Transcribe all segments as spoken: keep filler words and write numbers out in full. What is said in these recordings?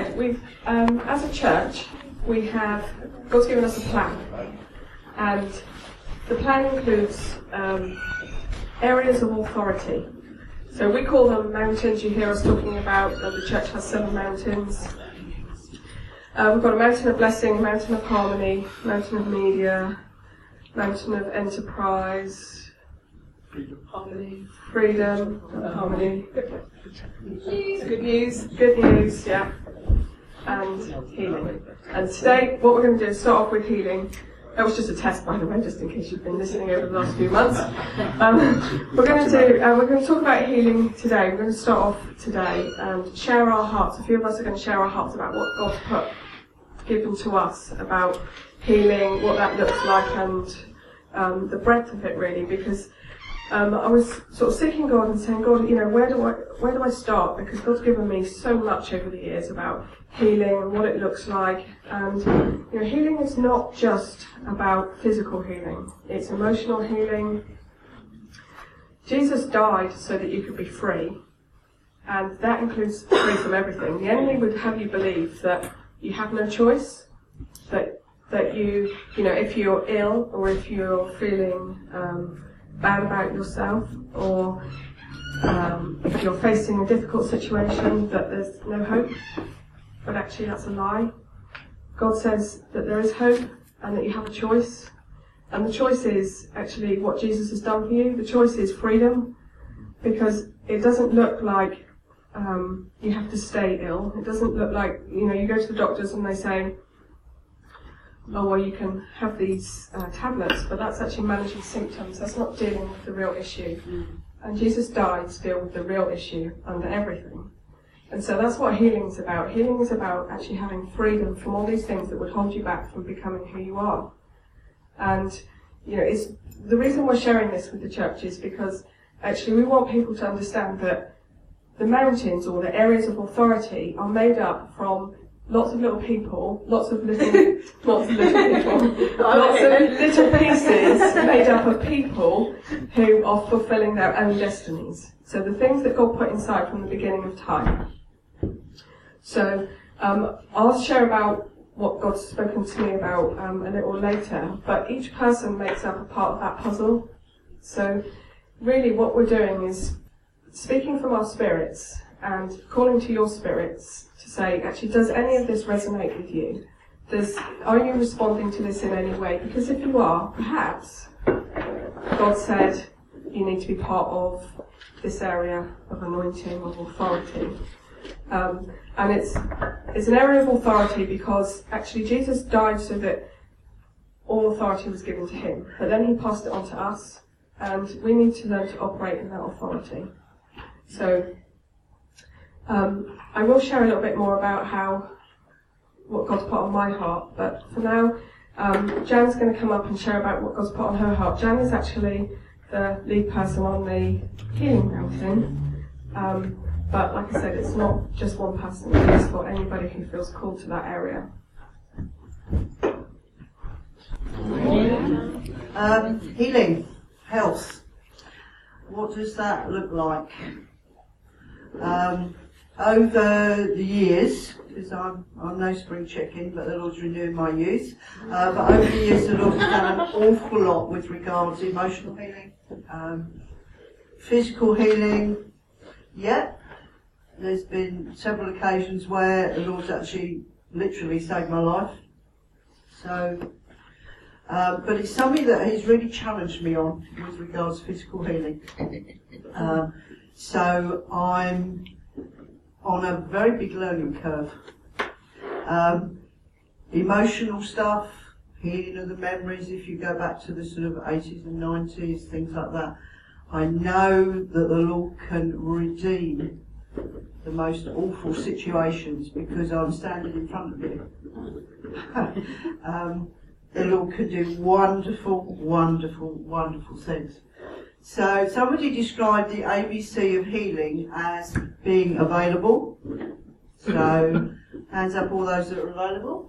Okay, we've um, as a church, we have God's given us a plan, and the plan includes um, areas of authority. So we call them mountains. You hear us talking about uh, the church has seven mountains. Uh, we've got a mountain of blessing, mountain of harmony, mountain of media, mountain of enterprise, freedom, harmony, freedom, harmony. Good news, good news, yeah, and healing. And today, what we're going to do is start off with healing. That was just a test, by the way, just in case you've been listening over the last few months. Um, we're going to do. Uh, we're going to talk about healing today. We're going to start off today and share our hearts. A few of us are going to share our hearts about what God's put, given to us about healing, what that looks like, and um, the breadth of it, really, because. Um, I was sort of seeking God and saying, God, you know, where do I where do I start? Because God's given me so much over the years about healing and what it looks like. And you know, healing is not just about physical healing; it's emotional healing. Jesus died so that you could be free, and that includes free from everything. The enemy would have you believe that you have no choice, that that you you know, if you're ill or if you're feeling um, bad about yourself, or um, if you're facing a difficult situation, that there's no hope. But actually that's a lie. God says that there is hope and that you have a choice, and the choice is actually what Jesus has done for you. The choice is freedom, because it doesn't look like um, you have to stay ill. It doesn't look like, you know, you go to the doctors and they say, oh, well, you can have these uh, tablets, but that's actually managing symptoms. That's not dealing with the real issue. Mm. And Jesus died to deal with the real issue under everything. And so that's what healing is about. Healing is about actually having freedom from all these things that would hold you back from becoming who you are. And, you know, it's the reason we're sharing this with the church is because actually we want people to understand that the mountains, or the areas of authority, are made up from lots of little people, lots of little, lots of little people, lots of little pieces made up of people who are fulfilling their own destinies. So the things that God put inside from the beginning of time. So um, I'll share about what God's spoken to me about um, a little later, but each person makes up a part of that puzzle. So really what we're doing is speaking from our spirits and calling to your spirits to say, actually, does any of this resonate with you? Does, are you responding to this in any way? Because if you are, perhaps God said you need to be part of this area of anointing, of authority. Um, and it's it's an area of authority because actually Jesus died so that all authority was given to him. But then he passed it on to us, and we need to learn to operate in that authority. So Um, I will share a little bit more about how, what God's put on my heart, but for now, um, Jan's going to come up and share about what God's put on her heart. Jan is actually the lead person on the Healing Mountain, um, but like I said, it's not just one person, it's for anybody who feels called to that area. Um, healing, health, what does that look like? Um, Over the years, because I'm, I'm no spring chicken, but the Lord's renewing my youth, uh, but over the years the Lord's done an awful lot with regards to emotional healing, um, physical healing. Yeah, there's been several occasions where the Lord's actually literally saved my life. So, uh, but it's something that He's really challenged me on with regards to physical healing. Uh, so I'm on a very big learning curve. Um, emotional stuff, healing of the memories, if you go back to the sort of eighties and nineties, things like that. I know that the Lord can redeem the most awful situations because I'm standing in front of you. um, the Lord can do wonderful, wonderful, wonderful things. So somebody described the A B C of healing as being available. So hands up all those that are available.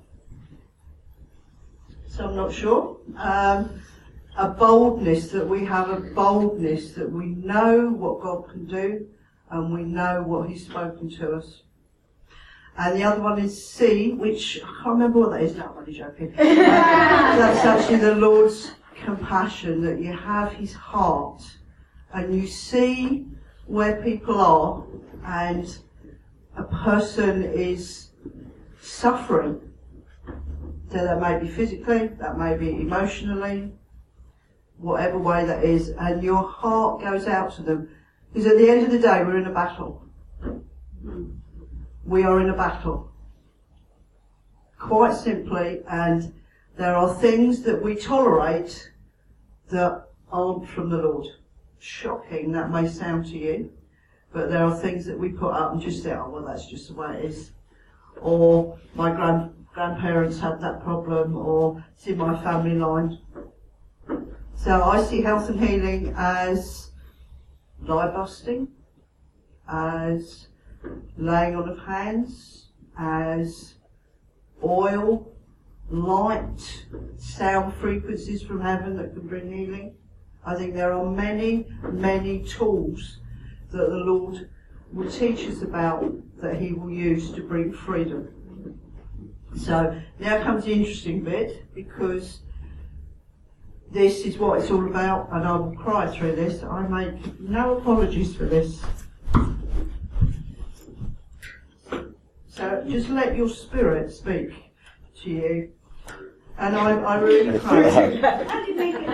So I'm not sure. Um, a boldness, that we have a boldness that we know what God can do and we know what He's spoken to us. And the other one is C, which I can't remember what that is. No, I'm only joking. That's actually the Lord's compassion, that you have his heart and you see where people are, and a person is suffering. So that may be physically, that may be emotionally, whatever way that is, and your heart goes out to them. Because at the end of the day, we're in a battle. We are in a battle. Quite simply, and there are things that we tolerate that aren't from the Lord. Shocking, that may sound to you, but there are things that we put up and just say, oh, well, that's just the way it is. Or my grand grandparents had that problem, or it's in my family line. So I see health and healing as lie busting, as laying on of hands, as oil, light, sound frequencies from heaven that can bring healing. I think there are many, many tools that the Lord will teach us about, that he will use to bring freedom. So now comes the interesting bit, because this is what it's all about, and I will cry through this. I make no apologies for this. So just let your spirit speak to you. And I, I really pray. How do you make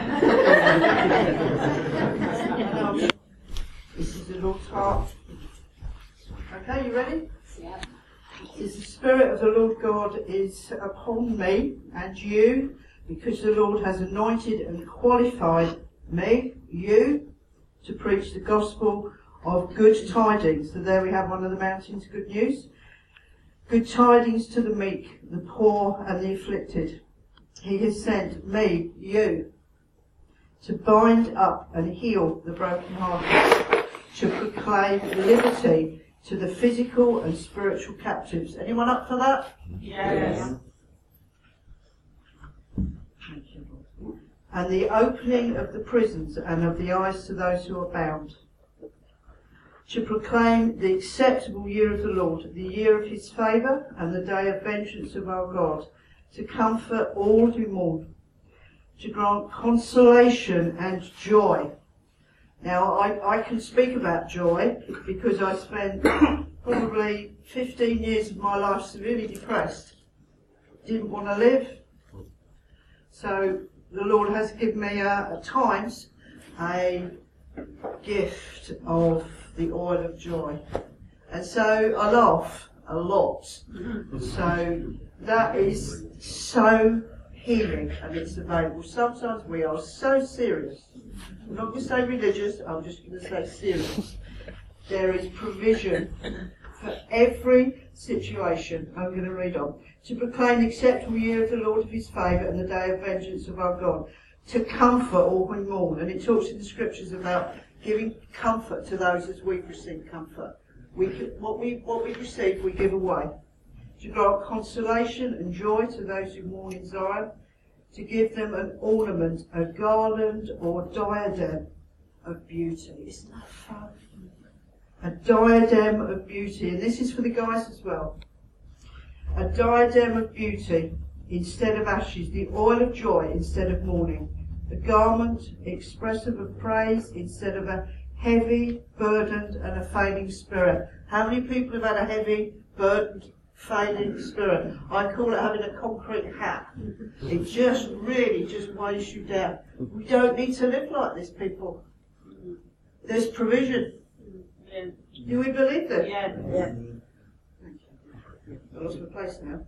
it? This is the Lord's heart. Okay, you ready? Yeah. It says, the Spirit of the Lord God is upon me and you, because the Lord has anointed and qualified me, you, to preach the gospel of good tidings. So there we have one of the mountains, good news. Good tidings to the meek, the poor and the afflicted. He has sent me, you, to bind up and heal the brokenhearted, to proclaim liberty to the physical and spiritual captives. Anyone up for that? Yes. And the opening of the prisons and of the eyes to those who are bound. To proclaim the acceptable year of the Lord, the year of his favour and the day of vengeance of our God, to comfort all who mourn, to grant consolation and joy. Now, I, I can speak about joy because I spent probably fifteen years of my life severely depressed. Didn't want to live. So the Lord has given me, a, at times, a gift of the oil of joy. And so I laugh a lot. So that is so healing, and it's available. Sometimes we are so serious. I'm not going to say religious, I'm just going to say serious. There is provision for every situation. I'm going to read on. To proclaim the acceptable year of the Lord of his favour and the day of vengeance of our God. To comfort all who mourn. And it talks in the scriptures about giving comfort to those as we've received comfort. We, what, we, what we receive, we give away. To grant consolation and joy to those who mourn in Zion. To give them an ornament, a garland or diadem of beauty. Isn't that fun? A diadem of beauty. And this is for the guys as well. A diadem of beauty instead of ashes. The oil of joy instead of mourning. A garment expressive of praise instead of a heavy, burdened and a failing spirit. How many people have had a heavy, burdened, failing spirit? I call it having a concrete hat. It just really just weighs you down. We don't need to live like this, people. There's provision. Yeah. Do we believe that? Yeah. Yeah. I lost my place now.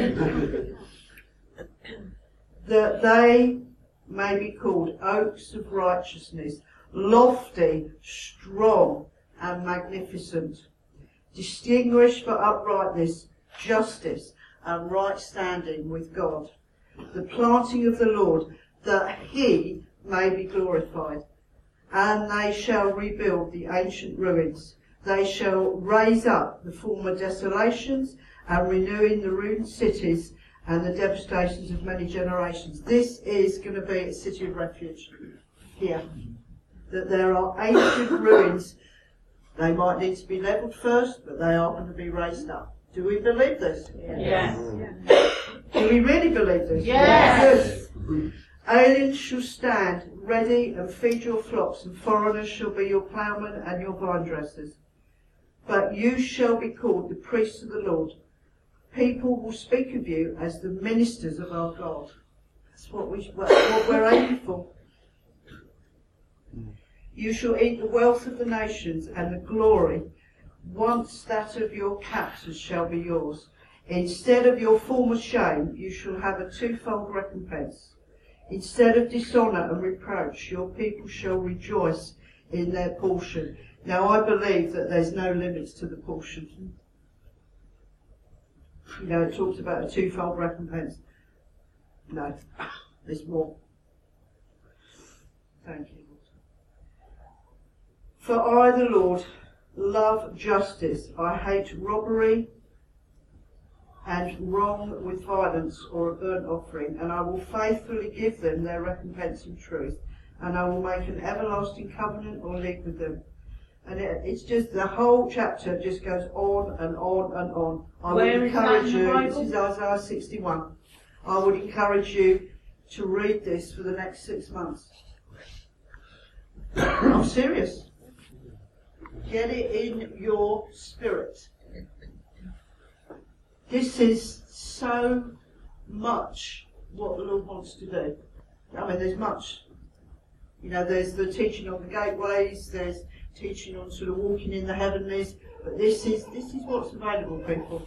That they may be called oaks of righteousness, lofty, strong and magnificent, distinguished for uprightness, justice and right standing with God, the planting of the Lord, that he may be glorified. And they shall rebuild the ancient ruins. They shall raise up the former desolations and renewing the ruined cities and the devastations of many generations. This is going to be a city of refuge here. That there are ancient ruins. They might need to be levelled first, but they are going to be raised up. Do we believe this? Yes. Do we really believe this? Yes. Good. Aliens shall stand ready and feed your flocks, and foreigners shall be your ploughmen and your vine dressers. But you shall be called the priests of the Lord. People will speak of you as the ministers of our God. That's what, we, what we're aiming for. You shall eat the wealth of the nations, and the glory, once that of your captors, shall be yours. Instead of your former shame, you shall have a twofold recompense. Instead of dishonour and reproach, your people shall rejoice in their portion. Now I believe that there's no limits to the portion. You know, it talks about a twofold recompense. No, there's more. Thank you, Lord. For I, the Lord, love justice. I hate robbery and wrong with violence or a burnt offering, and I will faithfully give them their recompense in truth, and I will make an everlasting covenant or league with them. And it, it's just, the whole chapter just goes on and on and on. I Where would is that encourage in the you, Bible? this is Isaiah sixty-one, I would encourage you to read this for the next six months. I'm serious. Get it in your spirit. This is so much what the Lord wants to do. I mean, there's much. You know, there's the teaching on the gateways, there's teaching on sort of walking in the heavenlies, but this is this is what's available, people.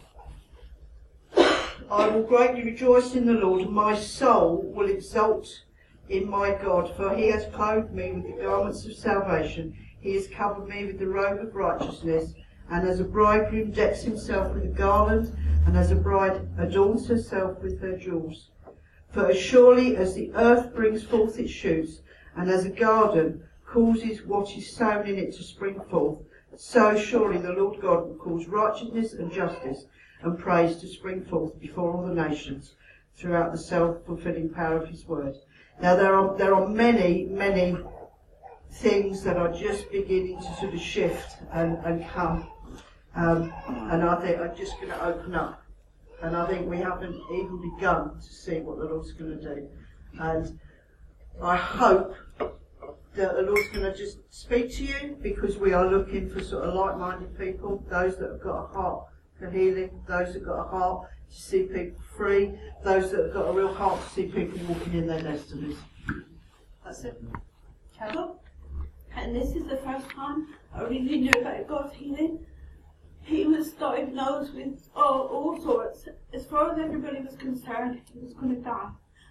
I will greatly rejoice in the Lord, and my soul will exult in my God, for he has clothed me with the garments of salvation, he has covered me with the robe of righteousness, and as a bridegroom decks himself with a garland, and as a bride adorns herself with her jewels. For as surely as the earth brings forth its shoots, and as a garden causes what is sown in it to spring forth, so surely the Lord God will cause righteousness and justice and praise to spring forth before all the nations throughout the self-fulfilling power of his word. Now there are there are many, many things that are just beginning to sort of shift and, and come. Um, and I think I'm just going to open up. And I think we haven't even begun to see what the Lord's going to do. And I hope that the Lord's going to just speak to you, because we are looking for sort of like-minded people, those that have got a heart for healing, those that have got a heart to see people free, those that have got a real heart to see people walking in their destinies. That's it. Carol? And this is the first time I really knew about God's healing. He was diagnosed with all, all sorts. As far as everybody was concerned, he was going to die.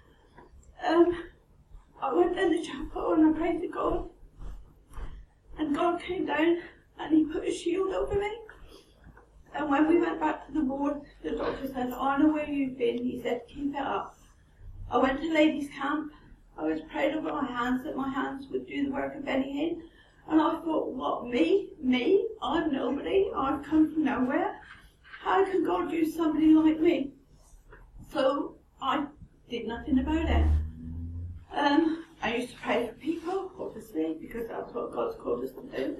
Um, I went in the chapel and I prayed to God. And God came down and he put a shield over me. And when we went back to the ward, the doctor said, I know where you've been. He said, keep it up. I went to ladies' camp. I was prayed over my hands that my hands would do the work of Benny Hinn. And I thought, what, me? Me? I'm nobody. I've come from nowhere. How can God use somebody like me? So I did nothing about it. Um, I used to pray for people, obviously, because that's what God's called us to do.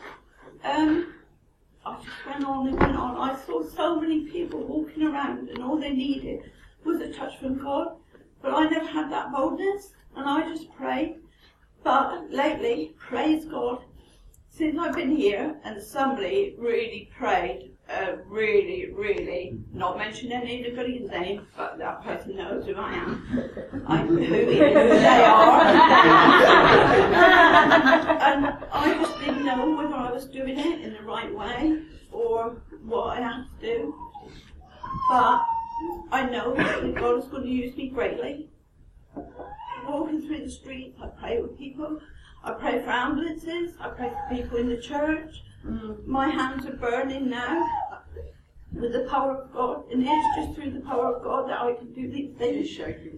Um, I just went on and went on. I saw so many people walking around and all they needed was a touch from God. But I never had that boldness, and I just prayed. But lately, praise God, since I've been here and somebody really prayed, uh, really, really, not mention anybody's name, but that person knows who I am, I, who, who they are. And I just didn't know whether I was doing it in the right way or what I had to do. But I know that God is going to use me greatly. Walking through the streets, I pray with people. I pray for ambulances. I pray for people in the church. Mm. My hands are burning now with the power of God, and it is just through the power of God that I can do these things. Shaking,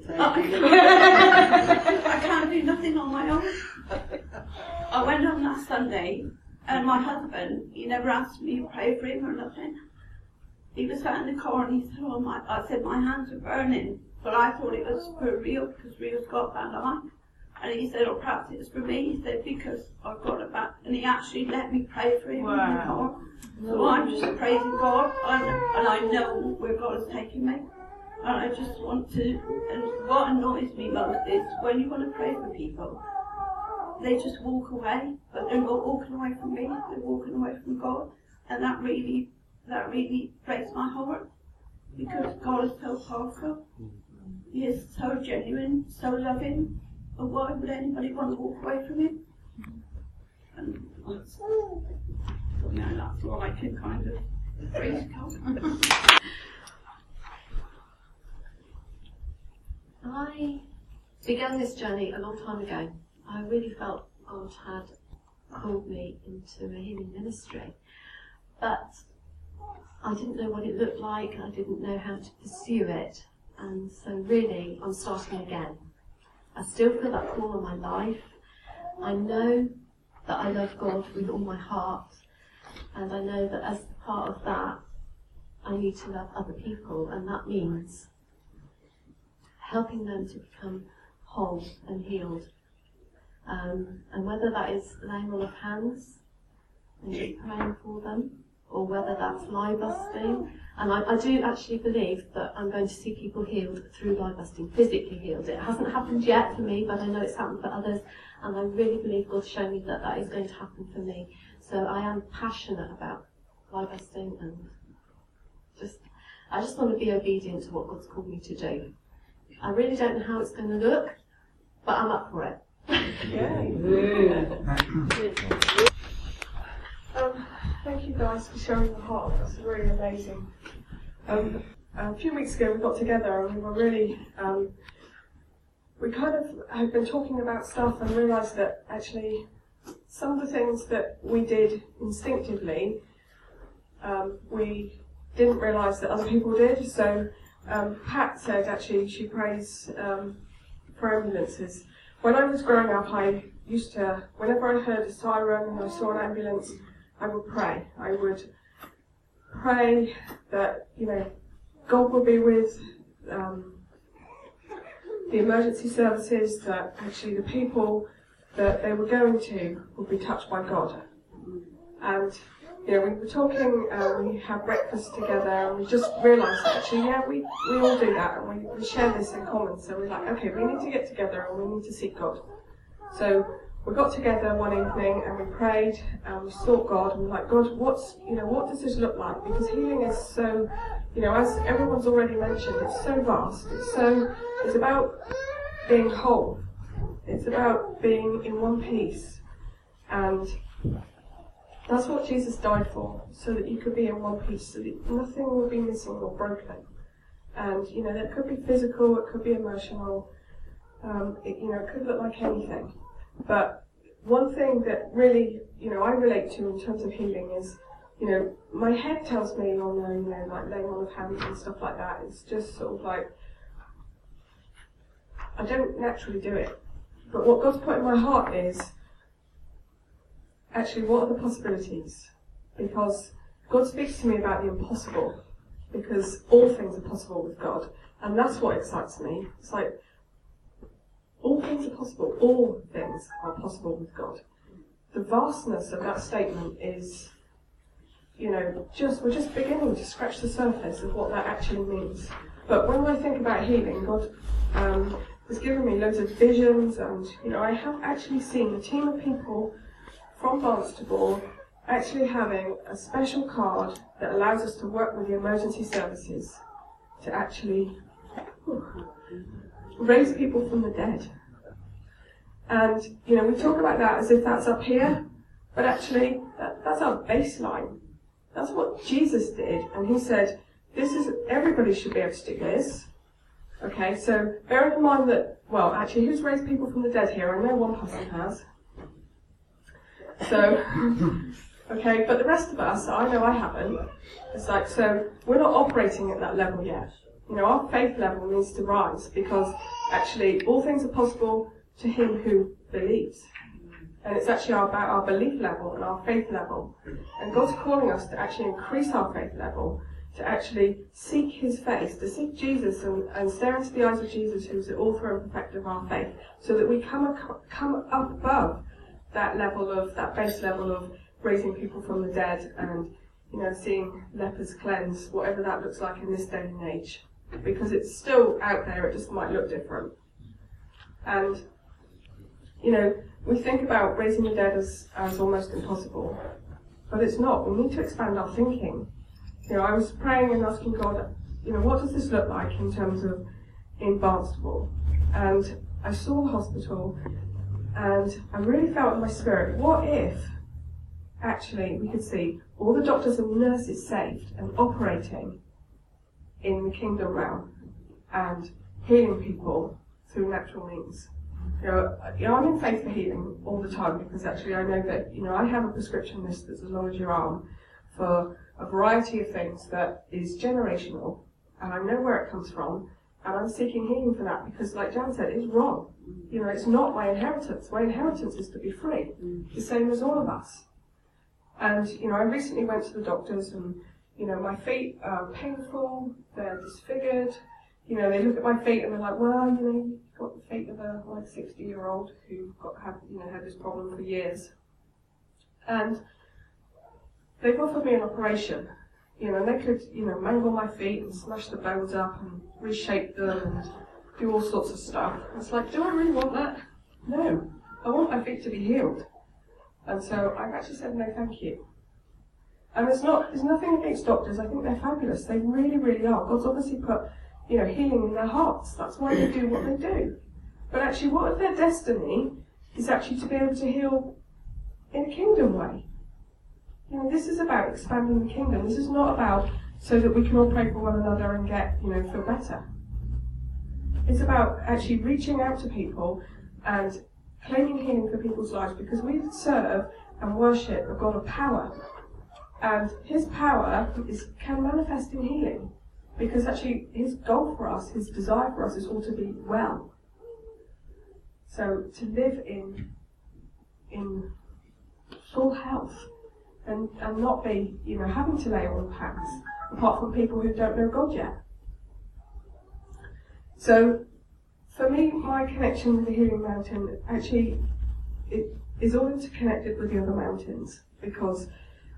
I can't do nothing on my own. I went on last Sunday, and my husband, he never asked me to pray for him or nothing. He was sat in the car and he said, "Oh my," I said, "my hands are burning." But I thought it was for real, because Rio's got that eye. And he said, oh, perhaps it's for me. He said, because I've got it back. And he actually let me pray for him. Wow. So I'm just praising God, and, and I know where God is taking me. And I just want to, and what annoys me most is when you want to pray for people, they just walk away, but they're not walking away from me, they're walking away from God. And that really, that really breaks my heart, because God is so powerful. He is so genuine, so loving. But why would anybody want to walk away from him? And that's, you know, that's all I can kind of praise God. I began this journey a long time ago. I really felt God had called me into a healing ministry, but I didn't know what it looked like. I didn't know how to pursue it, and so really I'm starting again. I still feel that call on my life. I know that I love God with all my heart, and I know that as part of that I need to love other people, and that means helping them to become whole and healed. Um, and whether that is laying on of hands and just praying for them, or whether that's lie busting. And I, I do actually believe that I'm going to see people healed through lie busting, physically healed. It hasn't happened yet for me, but I know it's happened for others, and I really believe God's shown me that that is going to happen for me. So I am passionate about lie busting, and just I just want to be obedient to what God's called me to do. I really don't know how it's going to look, but I'm up for it. um, thank you guys for sharing your heart. That's really amazing. Um, a few weeks ago we got together and we were really, um, we kind of had been talking about stuff and realised that actually some of the things that we did instinctively, um, we didn't realise that other people did. So um, Pat said actually she prays um, for ambulances. When I was growing up, I used to, whenever I heard a siren and I saw an ambulance, I would pray. I would pray that, you know, God would be with um, the emergency services, that actually the people that they were going to would be touched by God. And, you know, we were talking, uh, we had breakfast together, and we just realised that actually, yeah, we, we all do that, and we, we share this in common. So we're like, okay, we need to get together and we need to seek God. So we got together one evening and we prayed and we sought God, and we're like, God, what's, you know, what does this look like? Because healing is so, you know, as everyone's already mentioned, it's so vast. It's so, it's about being whole. It's about being in one piece. And that's what Jesus died for, so that you could be in one piece, so that nothing will be missing or broken. And, you know, that could be physical, it could be emotional, um, it, you know, it could look like anything. But one thing that really, you know, I relate to in terms of healing is, you know, my head tells me on, uh, you know, like laying on of hands and stuff like that. It's just sort of like, I don't naturally do it. But what God's put in my heart is, actually, what are the possibilities? Because God speaks to me about the impossible, because all things are possible with God. And that's what excites me. It's like, all things are possible. All things are possible with God. The vastness of that statement is, you know, just we're just beginning to scratch the surface of what that actually means. But when I think about healing, God um, has given me loads of visions, and, you know, I have actually seen a team of people from Barnstable actually having a special card that allows us to work with the emergency services to actually whew, raise people from the dead. And, you know, we talk about that as if that's up here, but actually that, that's our baseline. That's what Jesus did, and he said, this is, everybody should be able to do this. Okay, so bearing in mind that, well, actually, who's raised people from the dead here? I know one person has. So, okay, but the rest of us, I know I haven't. It's like, so we're not operating at that level yet. You know, our faith level needs to rise, because actually all things are possible to him who believes. And it's actually about our belief level and our faith level. And God's calling us to actually increase our faith level to actually seek his face, to seek Jesus and, and stare into the eyes of Jesus, who's the author and perfecter of our faith, so that we come, ac- come up above that level of, that base level of raising people from the dead and, you know, seeing lepers cleansed, whatever that looks like in this day and age. Because it's still out there, it just might look different. And, you know, we think about raising the dead as, as almost impossible, but it's not. We need to expand our thinking. You know, I was praying and asking God, you know, what does this look like in terms of in Barnstable? And I saw the hospital, and I really felt in my spirit, what if actually we could see all the doctors and nurses saved and operating in the kingdom realm and healing people through natural means. You know, you know, I'm in faith for healing all the time, because actually I know that, you know, I have a prescription list that's as long as your arm for a variety of things that is generational, and I know where it comes from, and I'm seeking healing for that, because like Jan said, it's wrong. You know, it's not my inheritance. My inheritance is to be free, the same as all of us. And, you know, I recently went to the doctors, and, you know, my feet are painful, they're disfigured. You know, they look at my feet and they're like, well, you know, you've got the feet of a like sixty year old who got have you know had this problem for years. And they've offered me an operation. You know, and they could, you know, mangle my feet and smash the bones up and reshape them and do all sorts of stuff. It's like, do I really want that? No. I want my feet to be healed. And so I've actually said no thank you. And it's not, there's nothing against doctors. I think they're fabulous. They really, really are. God's obviously put, you know, healing in their hearts. That's why they do what they do. But actually, what if their destiny is actually to be able to heal in a kingdom way? You know, this is about expanding the kingdom. This is not about so that we can all pray for one another and get, you know, feel better. It's about actually reaching out to people and claiming healing for people's lives, because we serve and worship a God of power. And his power is can manifest in healing, because actually his goal for us, his desire for us is all to be well. So to live in in full health and, and not be, you know, having to lay on hands, apart from people who don't know God yet. So for me, my connection with the Healing Mountain actually it is all interconnected with the other mountains, because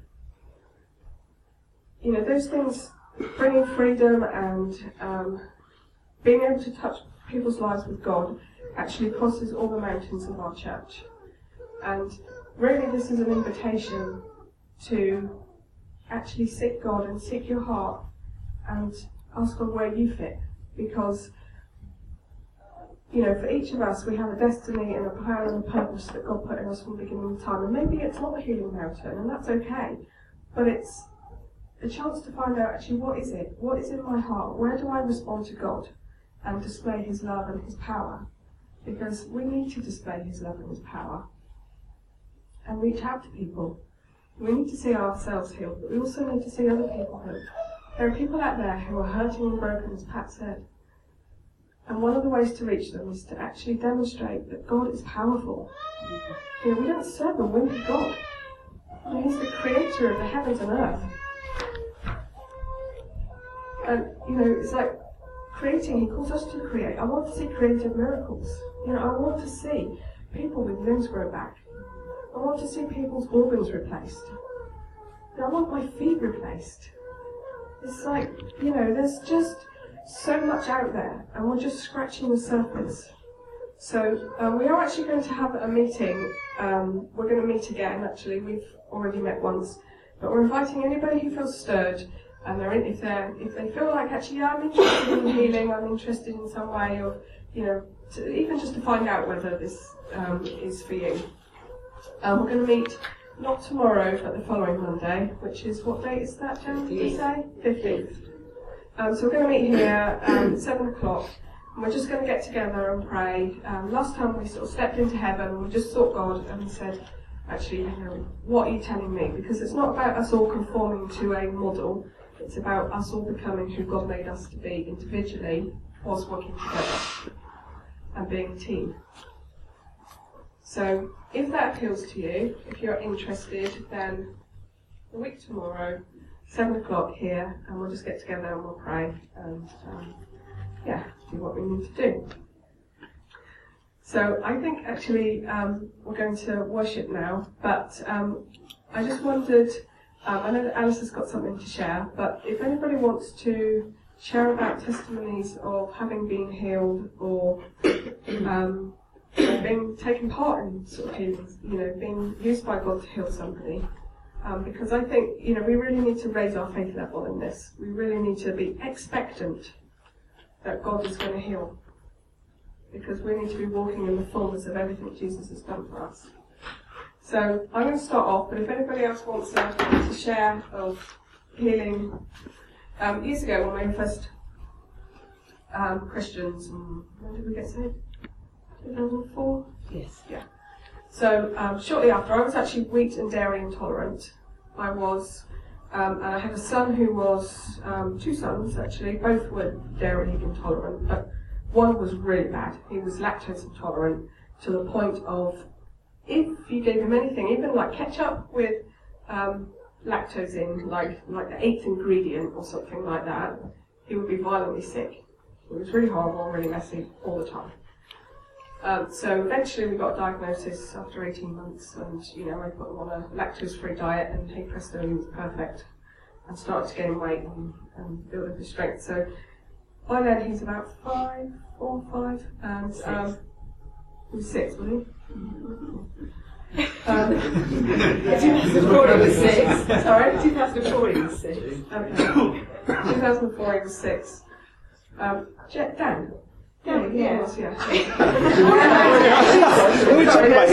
you know, those things, bringing freedom and um, being able to touch people's lives with God, actually crosses all the mountains of our church. And really this is an invitation to actually seek God and seek your heart and ask God where you fit. Because, you know, for each of us we have a destiny and a plan and a purpose that God put in us from the beginning of time. And maybe it's not the Healing Mountain, and that's okay. But it's a chance to find out actually what is it? What is in my heart? Where do I respond to God and display his love and his power? Because we need to display his love and his power and reach out to people. We need to see ourselves healed, but we also need to see other people healed. There are people out there who are hurting and broken, as Pat said. And one of the ways to reach them is to actually demonstrate that God is powerful. You know, we don't serve a wimpy God. You know, he's the creator of the heavens and earth. And, you know, it's like creating, he calls us to create. I want to see creative miracles. You know, I want to see people with limbs grow back. I want to see people's organs replaced. You know, I want my feet replaced. It's like, you know, there's just so much out there, and we're just scratching the surface. So um, we are actually going to have a meeting. Um, we're going to meet again, actually. We've already met once. But we're inviting anybody who feels stirred. And they're in, if they if they feel like actually yeah, I'm interested in healing, I'm interested in some way of, you know, to, even just to find out whether this um, is for you. Um, we're going to meet not tomorrow, but the following Monday, which is, what date is that, Jan? Did you say? fifteenth. Um, so we're going to meet here um, at seven o'clock, and we're just going to get together and pray. Um, last time we sort of stepped into heaven, and we just sought God and said, actually, you know, what are you telling me? Because it's not about us all conforming to a model. It's about us all becoming who God made us to be individually, whilst working together and being a team. So if that appeals to you, if you're interested, then the week tomorrow, seven o'clock here, and we'll just get together and we'll pray and um, yeah, do what we need to do. So I think actually um, we're going to worship now, but um, I just wondered, um, I know that Alice has got something to share, but if anybody wants to share about testimonies of having been healed or um, being taken part in sort of healings, you know, being used by God to heal somebody. Um, because I think, you know, we really need to raise our faith level in this. We really need to be expectant that God is going to heal. Because we need to be walking in the fullness of everything Jesus has done for us. So I'm going to start off, but if anybody else wants uh, to share of healing, um, years ago when we were first um, Christians, and when did we get saved? two thousand four? Yes. Yeah. So um, shortly after, I was actually wheat and dairy intolerant. I was, um, and I had a son who was, um, two sons actually, both were dairy intolerant, but one was really bad. He was lactose intolerant to the point of, if you gave him anything, even like ketchup with um, lactose in, like like the eighth ingredient or something like that, he would be violently sick. It was really horrible and really messy all the time. Um, so eventually we got a diagnosis after eighteen months, and you know I put him on a lactose-free diet, and hey presto, he was perfect, and started to gain weight and, and build up his strength. So by then he's about five, four, five, and um, he was six, wasn't he? Um, yeah. two thousand four he was six. Sorry? two thousand four he was six. Okay. two thousand four he was six. Um, Je- Dan? Yeah, he Yeah. was, yeah. Let me check my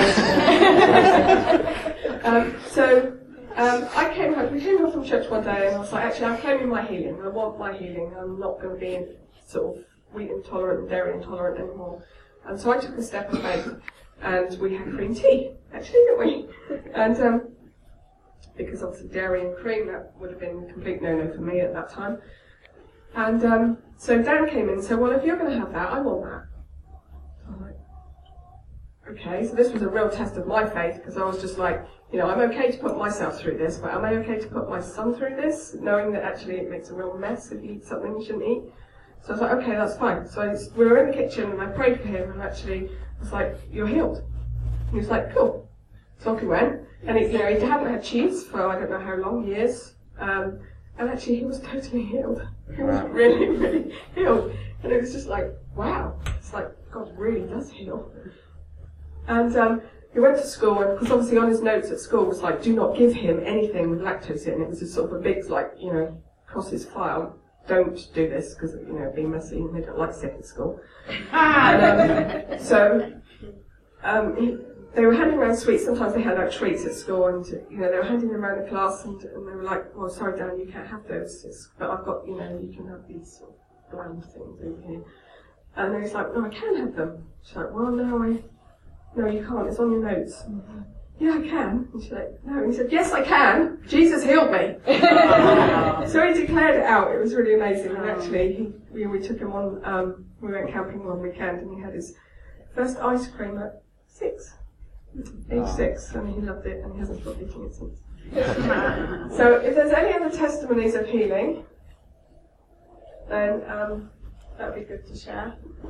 ears. um, so, um, I came home, we came home from church one day and I was like, actually, I'm claiming my healing. I want my healing. I'm not going to be sort of wheat intolerant and dairy intolerant anymore. And so I took a step of faith and we had cream tea, actually, didn't we? And, um, because obviously dairy and cream, that would have been a complete no-no for me at that time. And um, so Dan came in and said, well, if you're going to have that, I want that. So I'm like, okay, so this was a real test of my faith, because I was just like, you know, I'm okay to put myself through this, but am I okay to put my son through this, knowing that actually it makes a real mess if you eat something you shouldn't eat? So I was like, okay, that's fine. So I, we were in the kitchen and I prayed for him, and actually I was like, you're healed. And he was like, cool. So off he went. And he, you know, he hadn't had cheese for I don't know how long, years. Um, and actually he was totally healed. He was really, really healed. And it was just like, wow, it's like God really does heal. And um, he went to school, and because obviously on his notes at school was like, do not give him anything with lactose in. It was a sort of a big, like, you know, across his file, don't do this because, you know, it'd be messy and they don't like sick at school. And, um, so um, he, they were handing around sweets. Sometimes they had like treats at school, and you know they were handing them around the class, and, and they were like, "Well, sorry, Dan, you can't have those. It's, but I've got, you know, you can have these sort of bland things over here." And then he's like, "No, I can have them." She's like, "Well, no, I, no, you can't. It's on your notes." Mm-hmm. "Yeah, I can." And she's like, "No." And he said, "Yes, I can. Jesus healed me." So he declared it out. It was really amazing. And actually, he, we, we took him on. Um, we went camping one weekend, and he had his first ice cream at six. Age six, and he loved it, and he hasn't stopped eating it since. So, if there's any other testimonies of healing, then um, that would be good to share.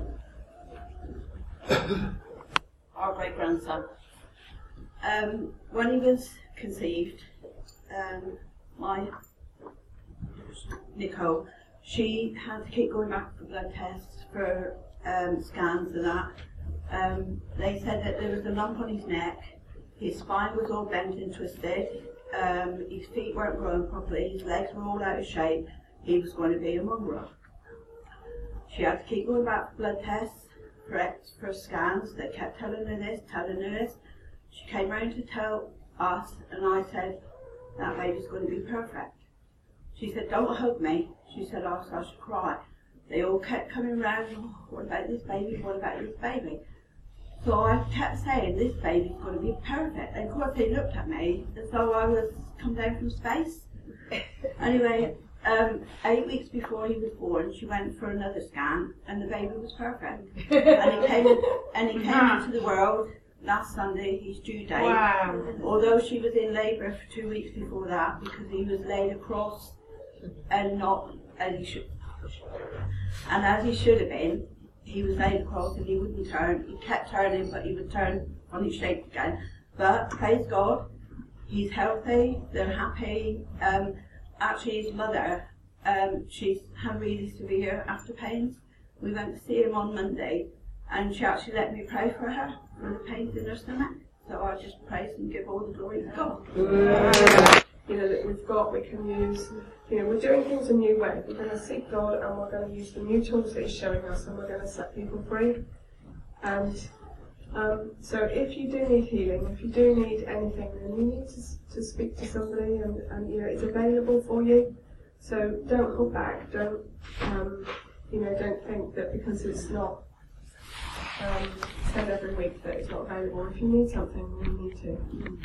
Our great grandson. Um, when he was conceived, um, my Nicole, she had to keep going back for blood tests, for um, scans and that. Um, they said that there was a lump on his neck, his spine was all bent and twisted, um, his feet weren't growing properly, his legs were all out of shape, he was going to be a mongrel. She had to keep going back for blood tests, for, for scans. They kept telling her this, telling her this. She came round to tell us, and I said, that baby's going to be perfect. She said, don't hug me. She said, I'll start to cry. They all kept coming round, oh, what about this baby, what about this baby? So I kept saying, this baby's going to be perfect. And of course they looked at me as though I was come down from space. Anyway, um, eight weeks before he was born, she went for another scan, and the baby was perfect. And he came, and he came into the world last Sunday, his due date. Wow. Although she was in labour for two weeks before that, because he was laid across and not as he should. And as he should have been, he was laid across and he wouldn't turn. He kept turning, but he would turn on his shape again. But praise God, he's healthy, they're happy. Um, actually, his mother, um, she's had really severe after pains. We went to see him on Monday, and she actually let me pray for her, for the pains in her stomach. So I just praise and give all the glory to God. You know, that we've got, we can use, you know, we're doing things a new way. We're going to seek God and we're going to use the new tools that He's showing us and we're going to set people free. And um, so if you do need healing, if you do need anything, then you need to, to speak to somebody and, and, you know, it's available for you. So don't hold back, don't, um, you know, don't think that because it's not um, said every week that it's not available. If you need something, then you need to.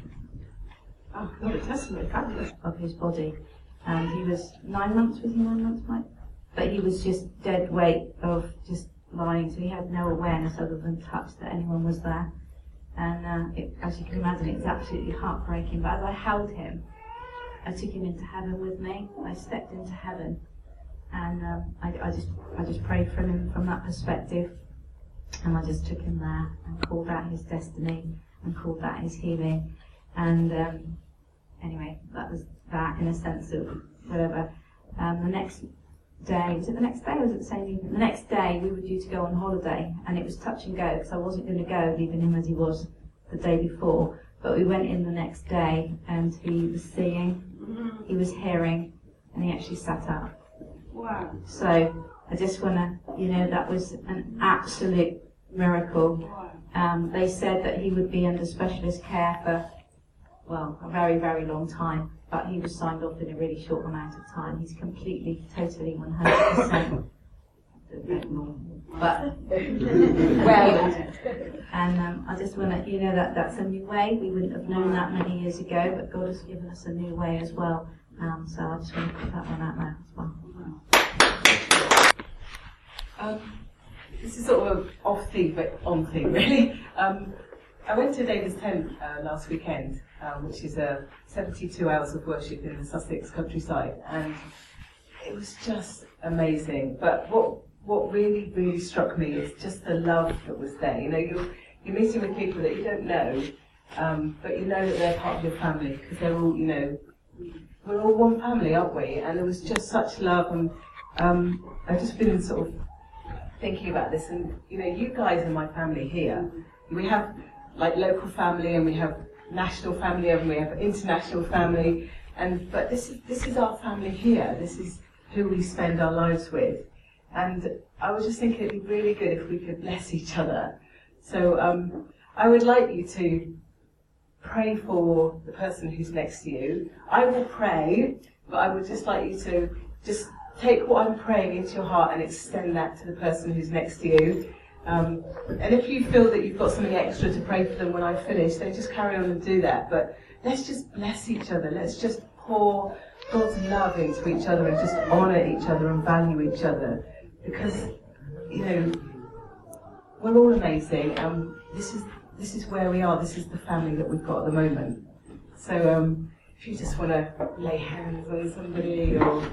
Oh, what a testimony, fabulous. Of his body, and he was nine months, was he nine months, Mike? But he was just dead weight of just lying, so he had no awareness other than touch that anyone was there. And uh, it, as you can imagine, it was absolutely heartbreaking. But as I held him, I took him into heaven with me. I stepped into heaven, and um, I, I just I just prayed for him from that perspective, and I just took him there and called out his destiny and called out his healing. And um, anyway, that was that in a sense of whatever. Um, the next day, was it the next day or was it the same evening? The next day we were due to go on holiday, and it was touch and go because I wasn't going to go leaving him as he was the day before. But we went in the next day and he was seeing, he was hearing, and he actually sat up. Wow. So I just want to, you know, that was an absolute miracle. Um, they said that he would be under specialist care for, well, a very, very long time, but he was signed off in a really short amount of time. He's completely, totally, one hundred percent but well. And um, I just want to, you know, that that's a new way. We wouldn't have known that many years ago, but God has given us a new way as well. Um, so I just want to put that one out there as well. Um, this is sort of an off theme, but on theme, really. Um, I went to David's Tent uh, last weekend, um, which is uh, seventy-two hours of worship in the Sussex countryside, and it was just amazing. But what what really, really struck me is just the love that was there. You know, you're, you're meeting with people that you don't know, um, but you know that they're part of your family, because they're all, you know, we're all one family, aren't we? And there was just such love, and um, I've just been sort of thinking about this, and you know, you guys are my family here. We have like local family, and we have national family, and we have international family, and but this is this is our family here. This is who we spend our lives with, and I was just thinking it'd be really good if we could bless each other. So um, I would like you to pray for the person who's next to you. I will pray, but I would just like you to just take what I'm praying into your heart and extend that to the person who's next to you. Um, and if you feel that you've got something extra to pray for them when I finish, then just carry on and do that. But let's just bless each other. Let's just pour God's love into each other and just honour each other and value each other. Because, you know, we're all amazing, and this is this is where we are. This is the family that we've got at the moment. So um, if you just want to lay hands on somebody, or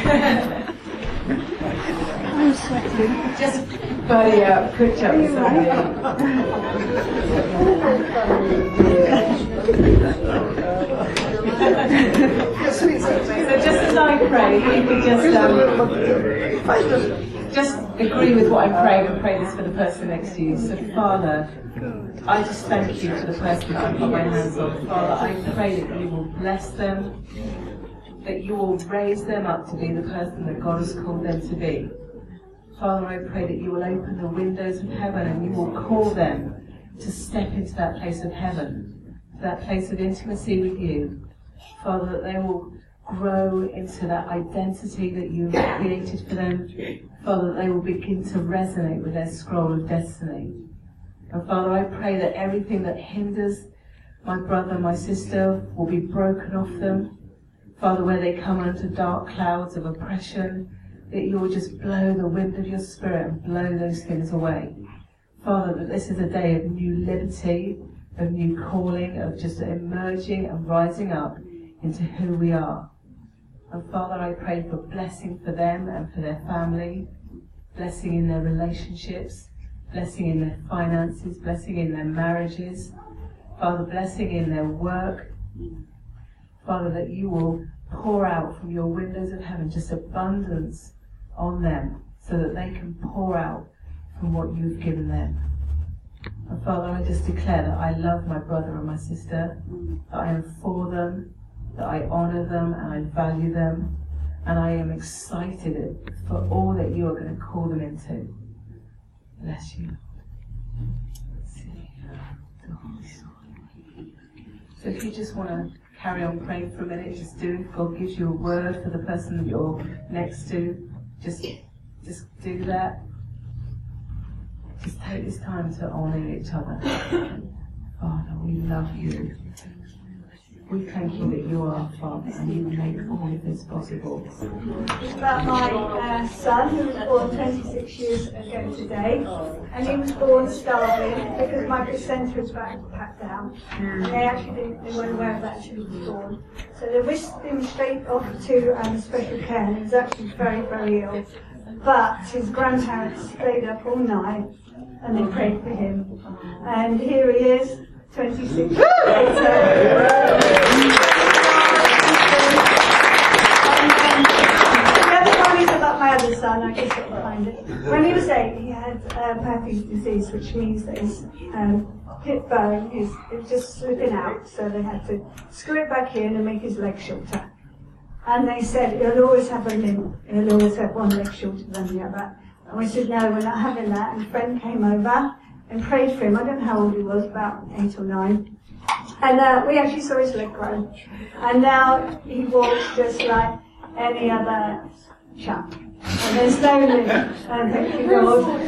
I'm sweating. just buddy up, coach up with somebody. So just as I pray, you could just um, just agree with what I'm praying and pray this for the person next to you. So Father, I just thank you for the person I've got my hands on. Father, I pray that you will bless them, that you will raise them up to be the person that God has called them to be. Father, I pray that you will open the windows of heaven and you will call them to step into that place of heaven, to that place of intimacy with you. Father, that they will grow into that identity that you have created for them. Father, that they will begin to resonate with their scroll of destiny. And Father, I pray that everything that hinders my brother, my sister, will be broken off them. Father, where they come under dark clouds of oppression, that you will just blow the wind of your spirit and blow those things away. Father, that this is a day of new liberty, of new calling, of just emerging and rising up into who we are. And Father, I pray for blessing for them and for their family, blessing in their relationships, blessing in their finances, blessing in their marriages, Father, blessing in their work. Father, that you will pour out from your windows of heaven just abundance on them so that they can pour out from what you've given them. And Father, I just declare that I love my brother and my sister, that I am for them, that I honour them and I value them, and I am excited for all that you are going to call them into. Bless you. So if you just want to carry on praying for a minute, just do. If God gives you a word for the person that you're next to, just, just do that. Just take this time to honour each other. Father, we love you. We thank you that you are our Father and you make all of this possible. It's about my uh, son who was born twenty-six years ago today, and he was born starving because my placenta was back packed down, and they actually didn't, they weren't aware of that until he was born. So they whisked him straight off to um, special care, and he was actually very, very ill. But his grandparents stayed up all night and they prayed for him, and here he is, twenty-six years later. My other son, I just got behind it. When he was eight, he had uh, Papy's disease, which means that his um, hip bone is it's just slipping out, so they had to screw it back in and make his leg shorter. And they said he'll always have a limb, he'll always have one leg shorter than the other. And we said, no, we're not having that. And a friend came over and prayed for him. I don't know how old he was, about eight or nine. And uh, we actually saw his leg grow. And now he walks just like any other chap. And there's no limit. And thank you, God.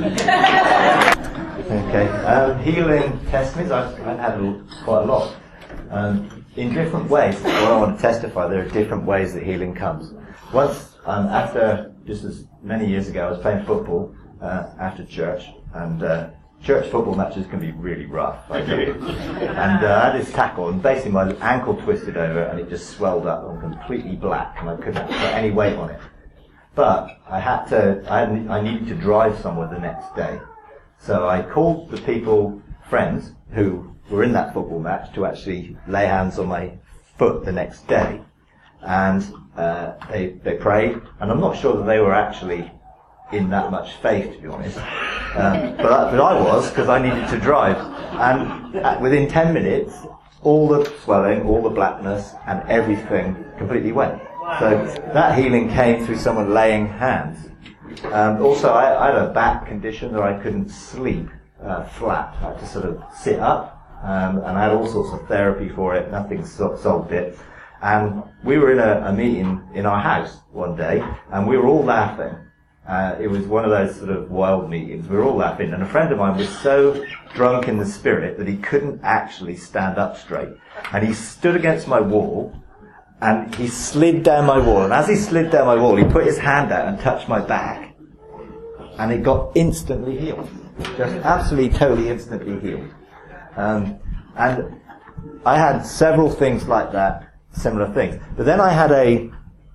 Okay. Um, healing testimonies, I've, I've had a, quite a lot. Um, in different ways. When I want to testify, there are different ways that healing comes. Once, um, after, just as many years ago, I was playing football uh, after church, and uh, church football matches can be really rough. I do. And uh, I had this tackle, and basically my ankle twisted over, and it just swelled up and completely black, and I couldn't put any weight on it. But I had to, I, had, I needed to drive somewhere the next day. So I called the people, friends, who were in that football match to actually lay hands on my foot the next day. And uh, they, they prayed, and I'm not sure that they were actually in that much faith, to be honest. Um, but, but I was, because I needed to drive. And at, within ten minutes, all the swelling, all the blackness, and everything completely went. So that healing came through someone laying hands. Um, also, I, I had a back condition that I couldn't sleep uh, flat. I had to sort of sit up, um, and I had all sorts of therapy for it. Nothing so- solved it. And we were in a, a meeting in our house one day, and we were all laughing. Uh, it was one of those sort of wild meetings. We were all laughing, and a friend of mine was so drunk in the spirit that he couldn't actually stand up straight. And he stood against my wall, and he slid down my wall, and as he slid down my wall, he put his hand out and touched my back, and it got instantly healed. Just absolutely, totally, instantly healed. Um, and I had several things like that, similar things. But then I had a,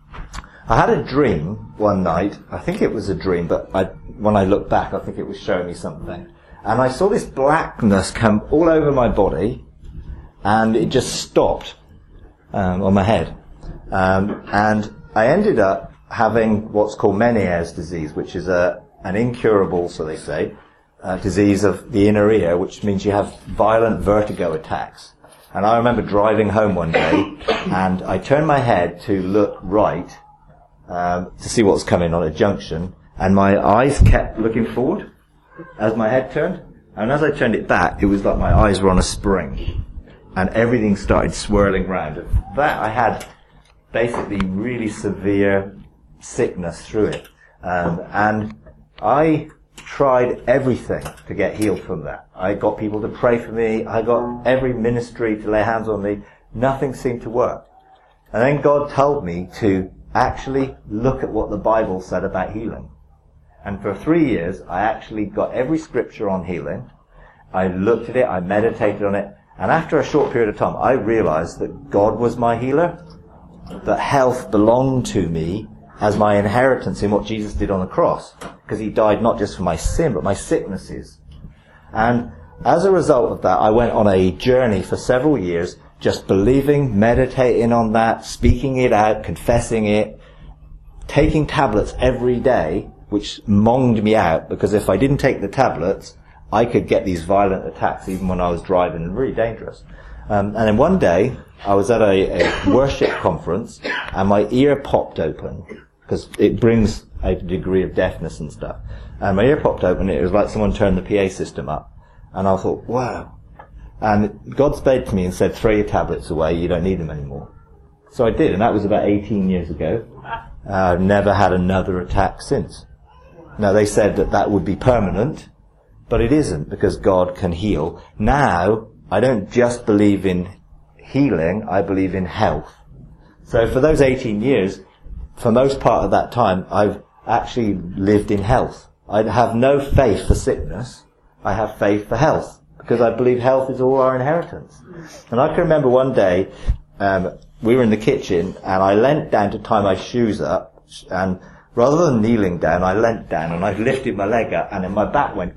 I had a dream one night. I think it was a dream, but I, when I look back, I think it was showing me something. And I saw this blackness come all over my body, and it just stopped. Um, on my head. Um, and I ended up having what's called Meniere's disease, which is a, an incurable, so they say, uh, disease of the inner ear, which means you have violent vertigo attacks. And I remember driving home one day, and I turned my head to look right, um, to see what was coming on a junction, and my eyes kept looking forward as my head turned. And as I turned it back, it was like my eyes were on a spring. And everything started swirling round. That I had basically really severe sickness through it. Um, and I tried everything to get healed from that. I got people to pray for me. I got every ministry to lay hands on me. Nothing seemed to work. And then God told me to actually look at what the Bible said about healing. And for three years, I actually got every scripture on healing. I looked at it, I meditated on it, and after a short period of time, I realized that God was my healer, that health belonged to me as my inheritance in what Jesus did on the cross, because he died not just for my sin, but my sicknesses. And as a result of that, I went on a journey for several years, just believing, meditating on that, speaking it out, confessing it, taking tablets every day, which monged me out, because if I didn't take the tablets, I could get these violent attacks even when I was driving, and really dangerous. Um, and then one day, I was at a, a worship conference, and my ear popped open, because it brings a degree of deafness and stuff. And my ear popped open, and it was like someone turned the P A system up. And I thought, wow. And God spoke to me and said, throw your tablets away, you don't need them anymore. So I did, and that was about eighteen years ago. Uh, I've never had another attack since. Now, they said that that would be permanent, but it isn't, because God can heal. Now, I don't just believe in healing, I believe in health. So for those eighteen years, for most part of that time, I've actually lived in health. I have no faith for sickness, I have faith for health, because I believe health is all our inheritance. And I can remember one day, um, we were in the kitchen, and I leant down to tie my shoes up, and rather than kneeling down, I leant down, and I lifted my leg up, and then my back went,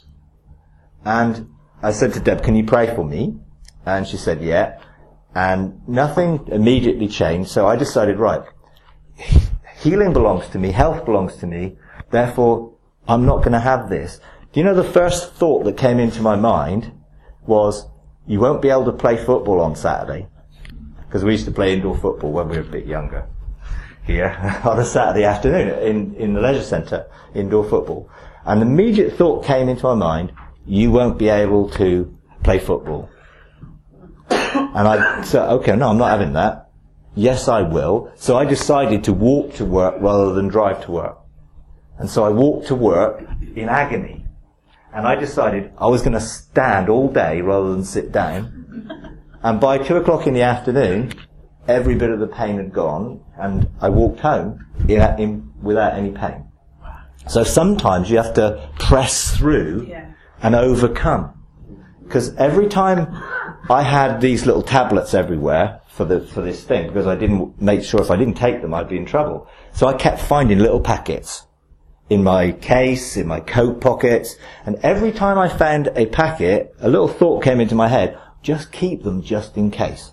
and I said to Deb, can you pray for me? And she said, yeah. And nothing immediately changed, so I decided, right, healing belongs to me, health belongs to me, therefore I'm not going to have this. Do you know the first thought that came into my mind was, you won't be able to play football on Saturday? Because we used to play indoor football when we were a bit younger here on a Saturday afternoon in, in the leisure centre, indoor football. And the immediate thought came into my mind, you won't be able to play football. And I said, okay, no, I'm not having that. Yes, I will. So I decided to walk to work rather than drive to work. And so I walked to work in agony. And I decided I was going to stand all day rather than sit down. And by two o'clock in the afternoon, every bit of the pain had gone, and I walked home in, in, without any pain. So sometimes you have to press through yeah. and overcome. Because every time I had these little tablets everywhere for the for this thing, because I didn't make sure if I didn't take them I'd be in trouble. So I kept finding little packets in my case, in my coat pockets, and every time I found a packet, a little thought came into my head, just keep them just in case.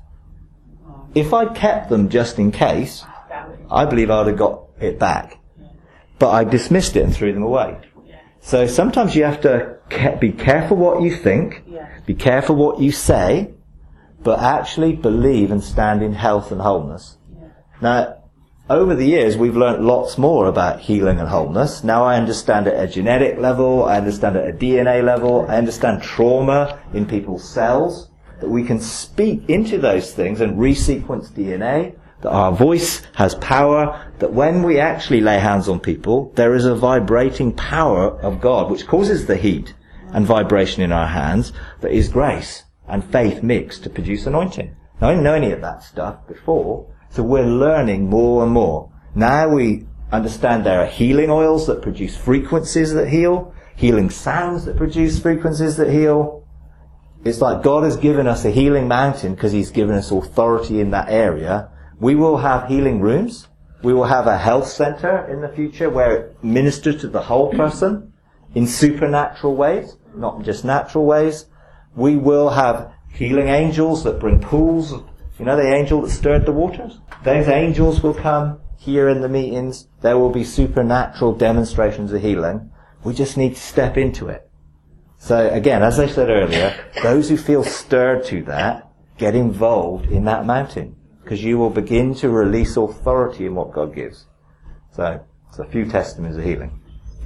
If I'd kept them just in case, I believe I would have got it back. But I dismissed it and threw them away. So sometimes you have to be careful what you think, be careful what you say, but actually believe and stand in health and wholeness. Now, over the years, we've learnt lots more about healing and wholeness. Now I understand at a genetic level, I understand at a D N A level, I understand trauma in people's cells, that we can speak into those things and resequence D N A, that our voice has power, that when we actually lay hands on people, there is a vibrating power of God which causes the heat and vibration in our hands, that is grace and faith mixed to produce anointing. Now I didn't know any of that stuff before, so we're learning more and more. Now we understand there are healing oils that produce frequencies that heal, healing sounds that produce frequencies that heal. It's like God has given us a healing mountain because he's given us authority in that area. We will have healing rooms. We will have a health center in the future where it ministers to the whole person in supernatural ways, not just natural ways. We will have healing angels that bring pools. You know the angel that stirred the waters? Those angels will come here in the meetings. There will be supernatural demonstrations of healing. We just need to step into it. So again, as I said earlier, those who feel stirred to that, get involved in that mountain, because you will begin to release authority in what God gives. So, it's a few testimonies of healing.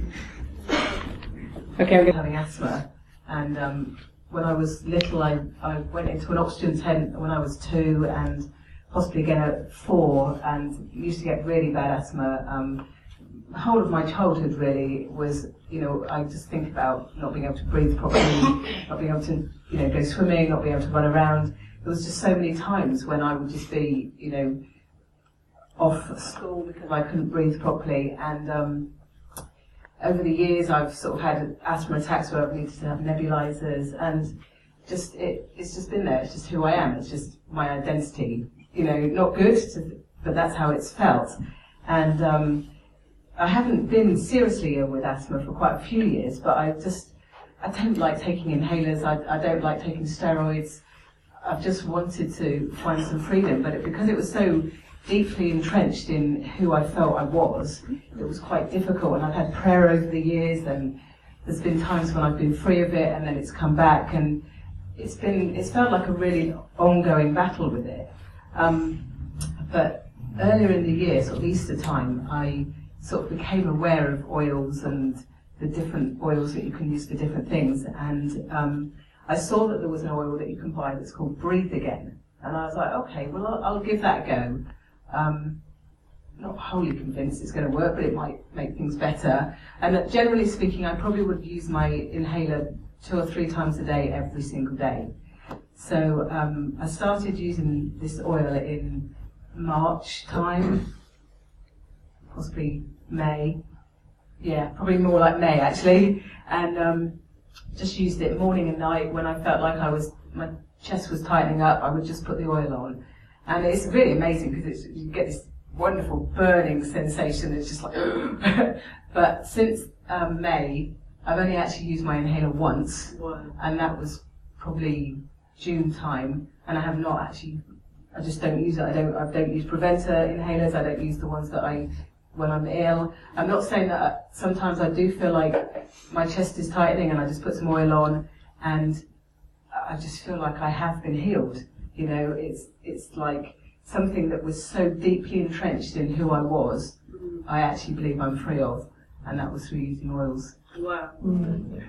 Okay, I'm having asthma, and um, when I was little, I, I went into an oxygen tent when I was two, and possibly again at four, and used to get really bad asthma. Um, the whole of my childhood really was, you know, I just think about not being able to breathe properly, not being able to, you know, go swimming, not being able to run around. There was just so many times when I would just be, you know, off school because I couldn't breathe properly, and um, over the years, I've sort of had asthma attacks where I've needed to have nebulizers, and just it, it's just been there. It's just who I am. It's just my identity. You know, not good, to, but that's how it's felt. And um, I haven't been seriously ill with asthma for quite a few years, but I just I don't like taking inhalers. I, I don't like taking steroids. I've just wanted to find some freedom, but it, because it was so deeply entrenched in who I felt I was, it was quite difficult. And I've had prayer over the years, and there's been times when I've been free of it, and then it's come back, and it's been it's felt like a really ongoing battle with it. Um, but earlier in the year, sort of Easter time, I sort of became aware of oils and the different oils that you can use for different things, and um, I saw that there was an oil that you can buy that's called Breathe Again, and I was like, okay, well I'll, I'll give that a go. Um, not wholly convinced it's going to work, but it might make things better. And uh, generally speaking, I probably would use my inhaler two or three times a day, every single day. So um, I started using this oil in March time, possibly May. Yeah, probably more like May actually. And um, just used it morning and night. When I felt like I was, my chest was tightening up, I would just put the oil on. And it's really amazing because you get this wonderful burning sensation. It's just like, but since um, May, I've only actually used my inhaler once, wow. And that was probably June time. And I have not actually, I just don't use it. I don't, I don't use preventer inhalers. I don't use the ones that I, when I'm ill. I'm not saying that sometimes I do feel like my chest is tightening and I just put some oil on and I just feel like I have been healed. You know, it's it's like something that was so deeply entrenched in who I was, I actually believe I'm free of, and that was through using oils. Wow. Mm.